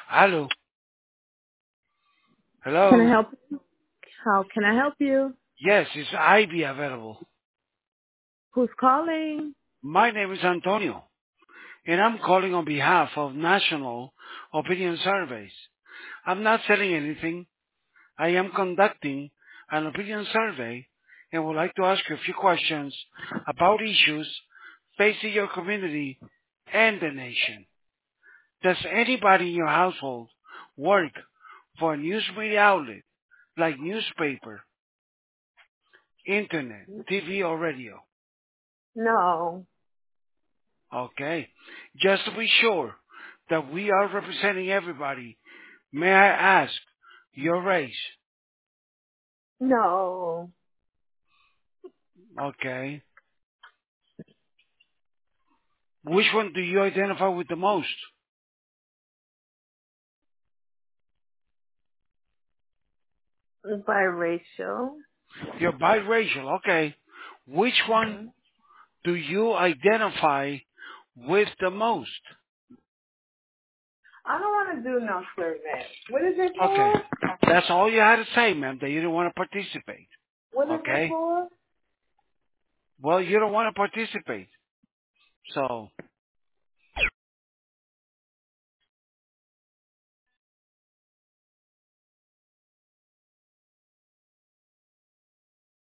Hello. Can I Hello. help? How can I help you? Yes, is Ivy available? Who's calling? My name is Antonio, and I'm calling on behalf of National Opinion Surveys. I'm not selling anything. I am conducting an opinion survey and would like to ask you a few questions about issues facing your community and the nation. Does anybody in your household work for a news media outlet like newspaper, internet, TV, or radio? No, Okay. Just to be sure that we are representing everybody, may I ask your race? no. Okay. Which one do you identify with the most? Biracial. You're biracial. Okay. Which one hmm do you identify with the most? I don't want to do no survey. What is it Okay. for? That's all you had to say, ma'am, that you didn't want to participate. What is it Okay. for? Well, you don't want to participate. So